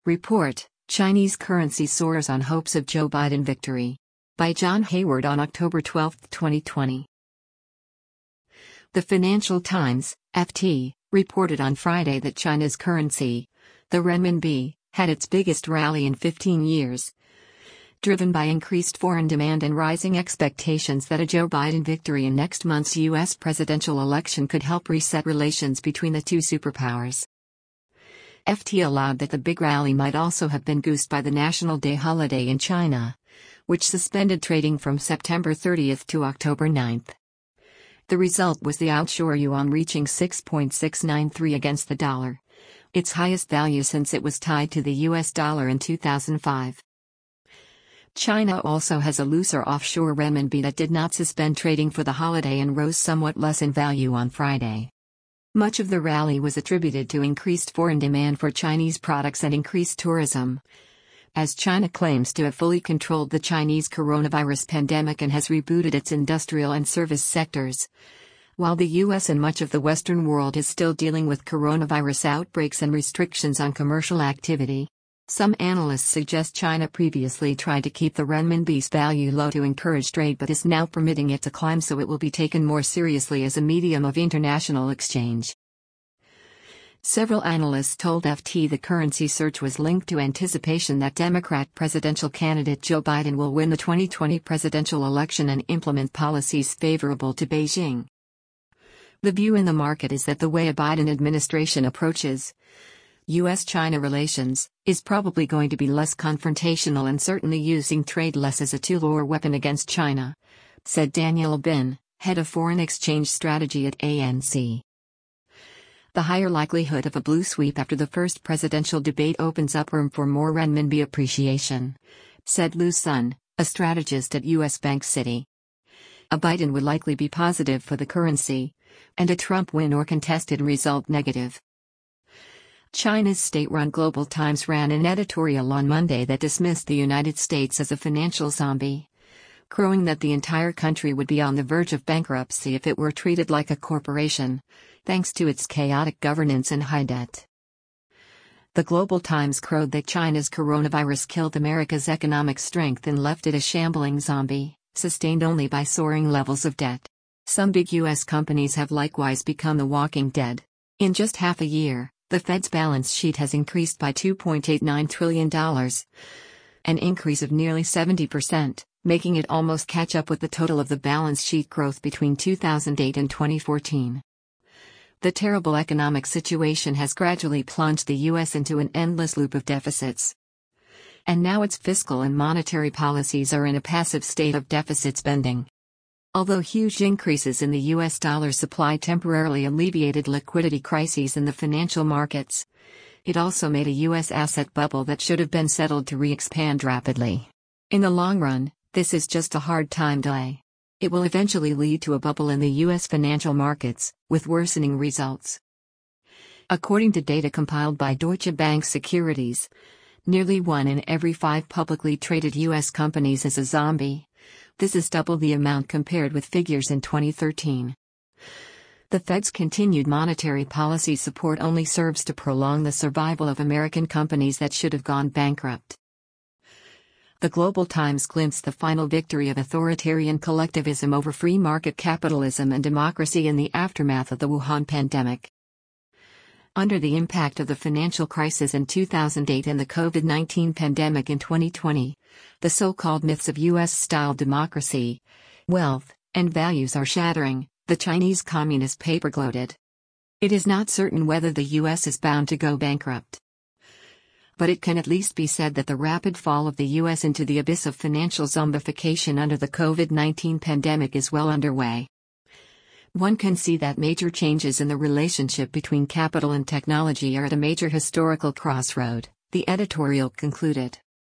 Report: Chinese currency soars on hopes of Joe Biden victory. By John Hayward on October 12, 2020. The Financial Times, FT, reported on Friday that China's currency, the renminbi, had its biggest rally in 15 years. Driven by increased foreign demand and rising expectations that a Joe Biden victory in next month's U.S. presidential election could help reset relations between the two superpowers. FT allowed that the big rally might also have been goosed by the National Day holiday in China, which suspended trading from September 30 to October 9. The result was the offshore yuan reaching 6.693 against the dollar, its highest value since it was tied to the US dollar in 2005. China also has a looser offshore renminbi that did not suspend trading for the holiday and rose somewhat less in value on Friday. Much of the rally was attributed to increased foreign demand for Chinese products and increased tourism, as China claims to have fully controlled the Chinese coronavirus pandemic and has rebooted its industrial and service sectors. While the U.S. and much of the Western world is still dealing with coronavirus outbreaks and restrictions on commercial activity, some analysts suggest China previously tried to keep the renminbi's value low to encourage trade but is now permitting it to climb so it will be taken more seriously as a medium of international exchange. Several analysts told FT the currency surge was linked to anticipation that Democrat presidential candidate Joe Biden will win the 2020 presidential election and implement policies favorable to Beijing. The view in the market is that the way a Biden administration approaches U.S.-China relations is probably going to be less confrontational and certainly using trade less as a tool or weapon against China, said Daniel Bin, head of foreign exchange strategy at ANC. The higher likelihood of a blue sweep after the first presidential debate opens up room for more renminbi appreciation, said Lu Sun, a strategist at U.S. Bank City. A Biden would likely be positive for the currency, and a Trump win or contested result negative. China's state-run Global Times ran an editorial on Monday that dismissed the United States as a financial zombie, crowing that the entire country would be on the verge of bankruptcy if it were treated like a corporation, thanks to its chaotic governance and high debt. The Global Times crowed that China's coronavirus killed America's economic strength and left it a shambling zombie, sustained only by soaring levels of debt. Some big U.S. companies have likewise become the walking dead. In just half a year, the Fed's balance sheet has increased by $2.89 trillion, an increase of nearly 70%, making it almost catch up with the total of the balance sheet growth between 2008 and 2014. The terrible economic situation has gradually plunged the U.S. into an endless loop of deficits. And now its fiscal and monetary policies are in a passive state of deficit spending. Although huge increases in the U.S. dollar supply temporarily alleviated liquidity crises in the financial markets, it also made a U.S. asset bubble that should have been settled to re-expand rapidly. In the long run, this is just a hard time delay. It will eventually lead to a bubble in the U.S. financial markets, with worsening results. According to data compiled by Deutsche Bank Securities, nearly 1 in every 5 publicly traded U.S. companies is a zombie. This is double the amount compared with figures in 2013. The Fed's continued monetary policy support only serves to prolong the survival of American companies that should have gone bankrupt. The Global Times glimpsed the final victory of authoritarian collectivism over free market capitalism and democracy in the aftermath of the Wuhan pandemic. Under the impact of the financial crisis in 2008 and the COVID-19 pandemic in 2020, the so-called myths of U.S.-style democracy, wealth, and values are shattering, the Chinese Communist paper gloated. It is not certain whether the U.S. is bound to go bankrupt. But it can at least be said that the rapid fall of the U.S. into the abyss of financial zombification under the COVID-19 pandemic is well underway. One can see that major changes in the relationship between capital and technology are at a major historical crossroad, the editorial concluded.